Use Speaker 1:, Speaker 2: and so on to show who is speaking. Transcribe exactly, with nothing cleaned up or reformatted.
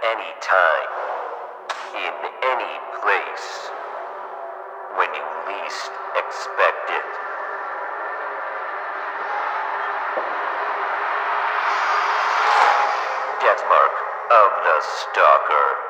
Speaker 1: any time, in any place, when you least expect it. Deathmark of the Stalker.